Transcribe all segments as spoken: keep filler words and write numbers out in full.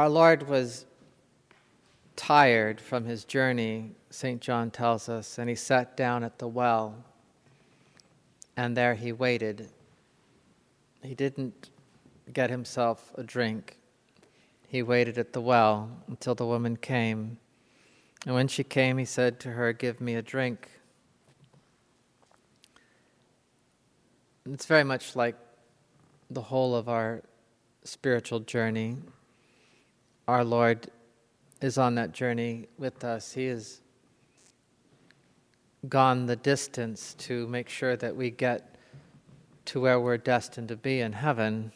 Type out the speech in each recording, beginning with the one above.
Our Lord was tired from his journey, Saint John tells us, and he sat down at the well, and there he waited. He didn't get himself a drink. He waited at the well until the woman came. And when she came, he said to her, "Give me a drink." It's very much like the whole of our spiritual journey. Our Lord is on that journey with us. He has gone the distance to make sure that we get to where we're destined to be in heaven.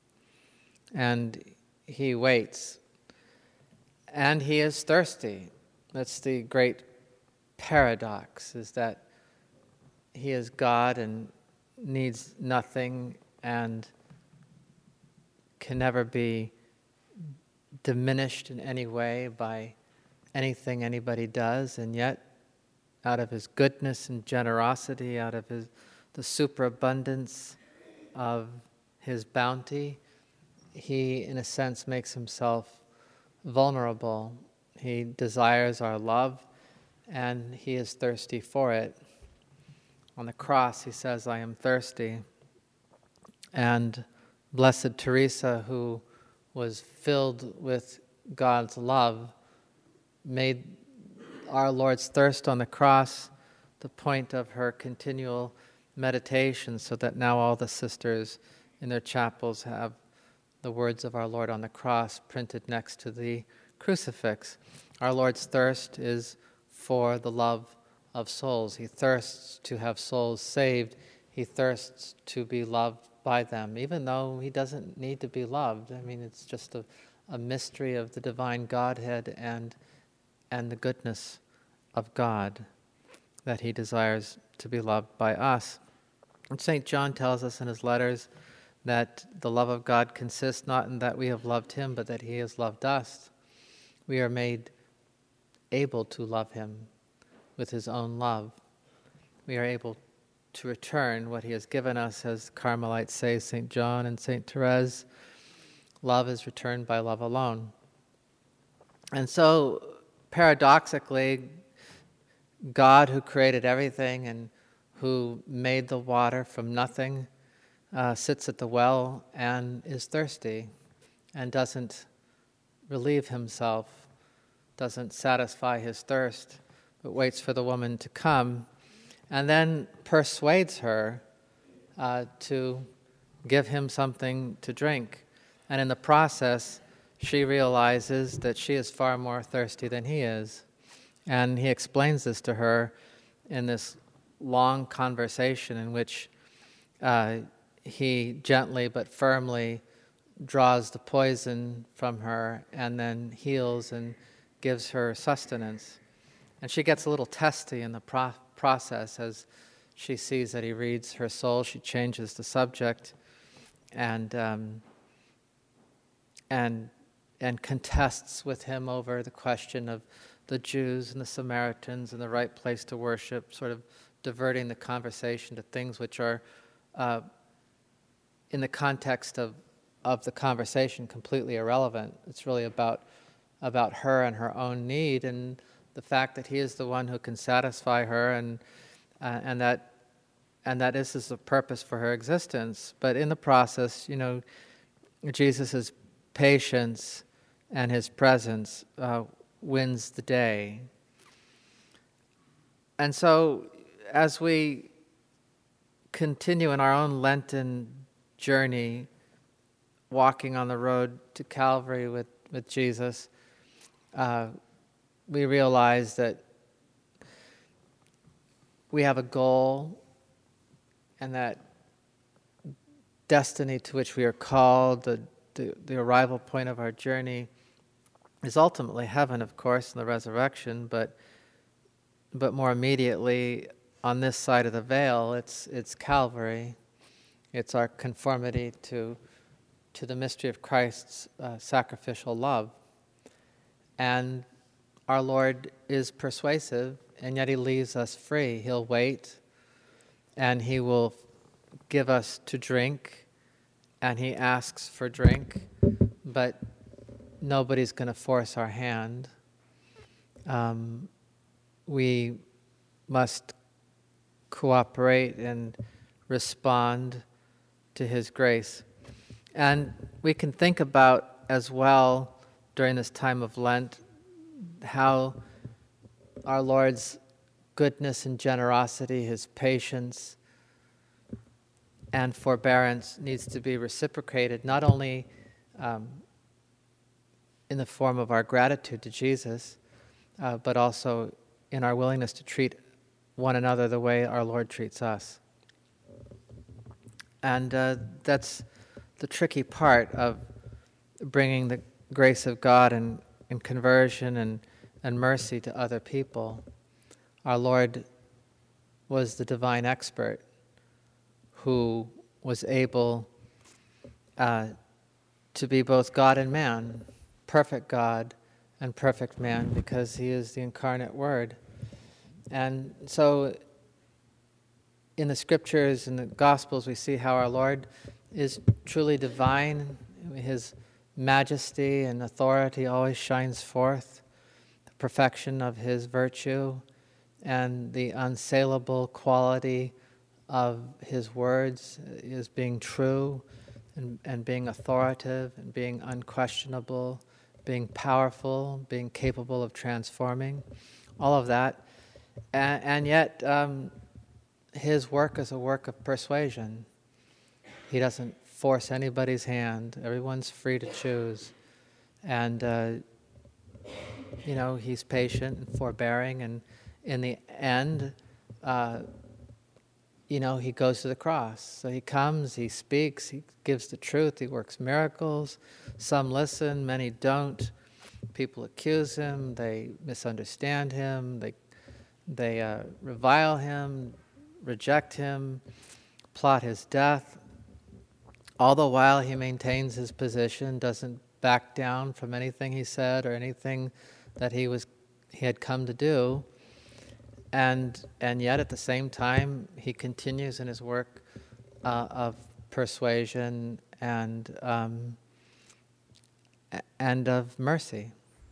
And he waits. And he is thirsty. That's the great paradox, is that he is God and needs nothing and can never be diminished in any way by anything anybody does, and yet out of his goodness and generosity, out of his the superabundance of his bounty, he in a sense makes himself vulnerable. He desires our love and he is thirsty for it. On the cross he says, "I am thirsty." And Blessed Teresa, who was filled with God's love, made our Lord's thirst on the cross the point of her continual meditation, so that now all the sisters in their chapels have the words of our Lord on the cross printed next to the crucifix. Our Lord's thirst is for the love of souls. He thirsts to have souls saved. He thirsts to be loved by them, even though he doesn't need to be loved. I mean, it's just a, a mystery of the divine Godhead and and the goodness of God that he desires to be loved by us. And Saint John tells us in his letters that the love of God consists not in that we have loved him, but that he has loved us. We are made able to love him with his own love. We are able to return what he has given us, as Carmelites say, Saint John and Saint Therese. Love is returned by love alone. And so, paradoxically, God, who created everything and who made the water from nothing, uh, sits at the well and is thirsty and doesn't relieve himself, doesn't satisfy his thirst, but waits for the woman to come and then persuades her uh, to give him something to drink. And in the process, she realizes that she is far more thirsty than he is. And he explains this to her in this long conversation in which uh, he gently but firmly draws the poison from her and then heals and gives her sustenance. And she gets a little testy in the pro- process as she sees that he reads her soul. She changes the subject and um, and and contests with him over the question of the Jews and the Samaritans and the right place to worship, sort of diverting the conversation to things which are, uh, in the context of, of the conversation, completely irrelevant. It's really about about her and her own need and the fact that he is the one who can satisfy her, and uh, and that and that this is the purpose for her existence. But in the process, you know, Jesus' patience and his presence uh, wins the day. And so, as we continue in our own Lenten journey, walking on the road to Calvary with, with Jesus, uh, we realize that we have a goal and that destiny to which we are called, the, the, the arrival point of our journey, is ultimately heaven, of course, and the resurrection, but but more immediately on this side of the veil, it's it's Calvary. It's our conformity to to the mystery of Christ's uh, sacrificial love. And our Lord is persuasive, and yet he leaves us free. He'll wait, and he will give us to drink, and he asks for drink, but nobody's going to force our hand. Um, we must cooperate and respond to His grace. And we can think about as well during this time of Lent how our Lord's goodness and generosity, His patience and forbearance needs to be reciprocated, not only um, in the form of our gratitude to Jesus, uh, but also in our willingness to treat one another the way our Lord treats us. And uh, that's the tricky part of bringing the grace of God and, and conversion and, and mercy to other people. Our Lord was the divine expert who was able uh, to be both God and man, perfect God and perfect man, because He is the incarnate Word. And so in the scriptures and the Gospels, we see how our Lord is truly divine. His majesty and authority always shines forth, the perfection of His virtue and the unassailable quality of His words is being true and, and being authoritative and being unquestionable, being powerful, being capable of transforming, all of that. And, and yet, um, His work is a work of persuasion. He doesn't force anybody's hand. Everyone's free to choose. And, uh, you know, He's patient and forbearing, and in the end, uh, you know, He goes to the cross. So He comes, He speaks, He gives the truth, He works miracles. Some listen, many don't. People accuse Him, they misunderstand Him, they, they uh, revile Him, reject Him, plot His death. All the while He maintains His position, doesn't back down from anything He said or anything that he was he had come to do. And and yet at the same time, He continues in His work uh, of persuasion and um, and of mercy.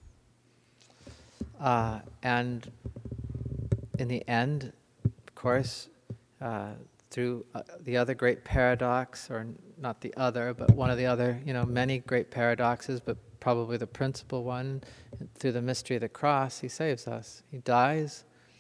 Uh, and in the end, of course, uh, through uh, the other great paradox, or not the other, but one of the other, you know, many great paradoxes, but probably the principal one, through the mystery of the cross, He saves us. He dies.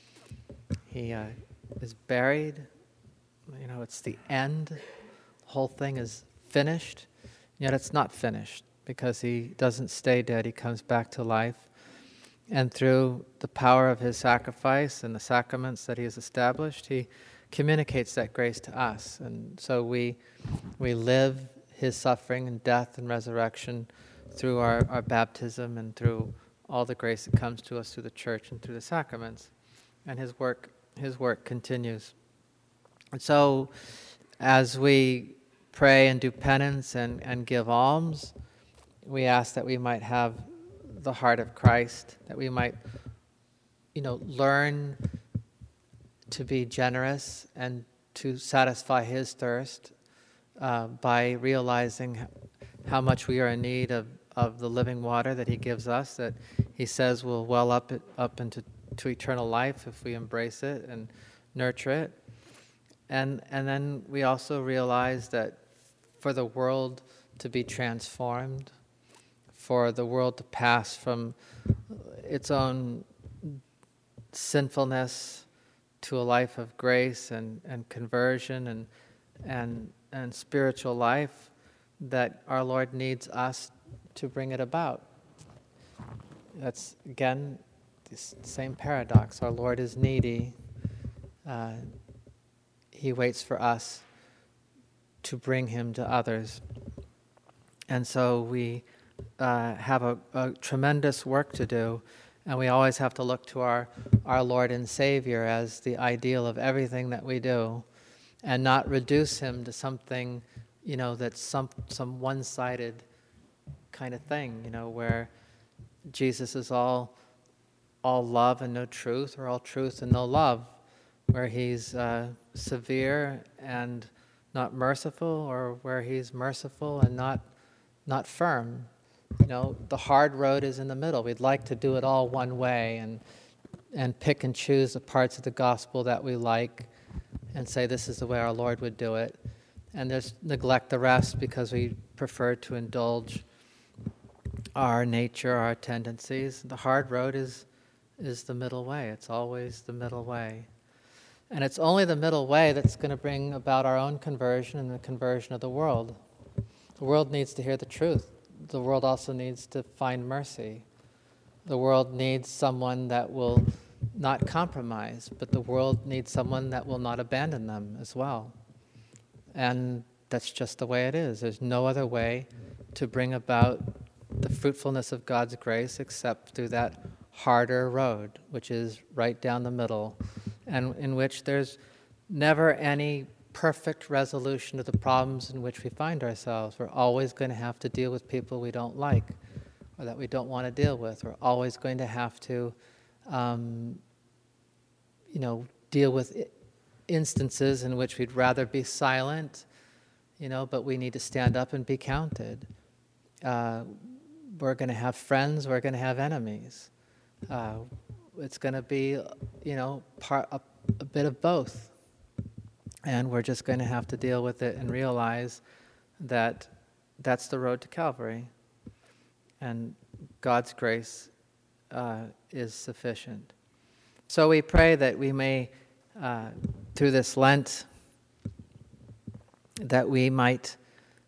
He uh, is buried. You know, it's the end. The whole thing is finished. Yet it's not finished, because He doesn't stay dead. He comes back to life. And through the power of His sacrifice and the sacraments that He has established, He communicates that grace to us. And so we we live His suffering and death and resurrection through our, our baptism and through all the grace that comes to us through the church and through the sacraments. And His work His work continues. And so as we pray and do penance and, and give alms, we ask that we might have the heart of Christ, that we might, you know, learn to be generous and to satisfy His thirst uh, by realizing how much we are in need of, of the living water that He gives us, that He says will well up it, up into to eternal life if we embrace it and nurture it. And and then we also realize that for the world to be transformed, for the world to pass from its own sinfulness to a life of grace and, and conversion and and and spiritual life, that our Lord needs us to bring it about. That's, again, this same paradox. Our Lord is needy. Uh, he waits for us to bring Him to others. And so we uh, have a, a tremendous work to do, and we always have to look to our, our Lord and Savior as the ideal of everything that we do, and not reduce Him to something, you know, that's some some one-sided kind of thing, you know, where Jesus is all all love and no truth, or all truth and no love, where He's uh, severe and not merciful, or where He's merciful and not not firm. You know, the hard road is in the middle. We'd like to do it all one way and and pick and choose the parts of the gospel that we like and say this is the way our Lord would do it, and just neglect the rest because we prefer to indulge our nature, our tendencies. The hard road is is the middle way. It's always the middle way. And it's only the middle way that's going to bring about our own conversion and the conversion of the world. The world needs to hear the truth. The world also needs to find mercy. The world needs someone that will not compromise, but the world needs someone that will not abandon them as well. And that's just the way it is. There's no other way to bring about the fruitfulness of God's grace except through that harder road, which is right down the middle, and in which there's never any perfect resolution of the problems in which we find ourselves. We're always going to have to deal with people we don't like or that we don't want to deal with. We're always going to have to, um, you know, deal with instances in which we'd rather be silent, you know, but we need to stand up and be counted. Uh, we're going to have friends, we're going to have enemies. Uh, it's going to be, you know, part, a, a bit of both. And we're just going to have to deal with it and realize that that's the road to Calvary. And God's grace uh, is sufficient. So we pray that we may, uh, through this Lent, that we might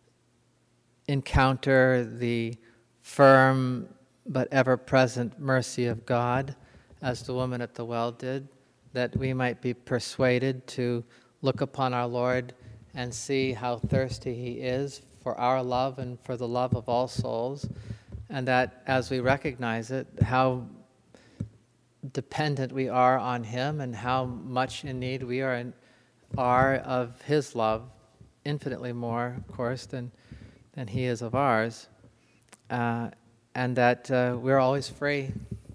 encounter the firm but ever-present mercy of God, as the woman at the well did, that we might be persuaded to look upon our Lord and see how thirsty He is for our love and for the love of all souls, and that as we recognize it, how dependent we are on Him and how much in need we are, in, are of His love, infinitely more, of course, than, than He is of ours, uh, and that uh, we're always free.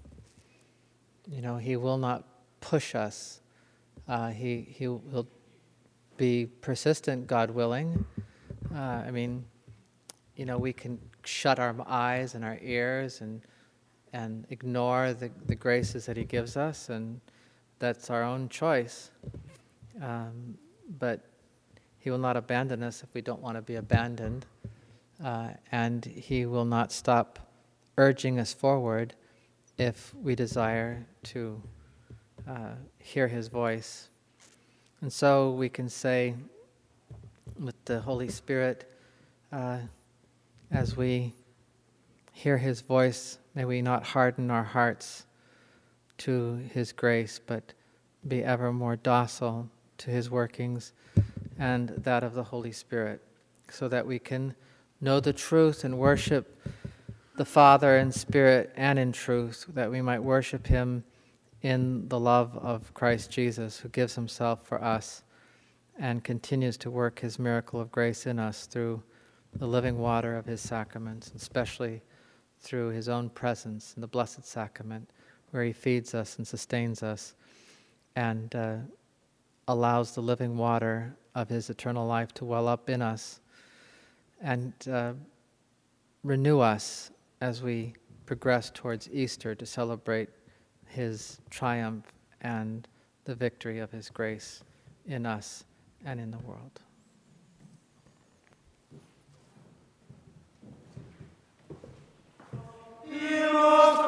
You know, He will not push us. Uh, he he will be persistent, God willing. Uh, I mean, you know, we can shut our eyes and our ears and and ignore the, the graces that He gives us, and that's our own choice. Um, but He will not abandon us if we don't want to be abandoned, uh, and He will not stop urging us forward if we desire to uh, hear His voice. And so we can say with the Holy Spirit, uh, as we hear His voice, may we not harden our hearts to His grace, but be ever more docile to His workings and that of the Holy Spirit, so that we can know the truth and worship the Father in spirit and in truth, that we might worship Him in the love of Christ Jesus, who gives Himself for us and continues to work His miracle of grace in us through the living water of His sacraments, especially through His own presence in the Blessed Sacrament, where He feeds us and sustains us and uh, allows the living water of His eternal life to well up in us and uh, renew us as we progress towards Easter to celebrate His triumph and the victory of His grace in us and in the world. Hero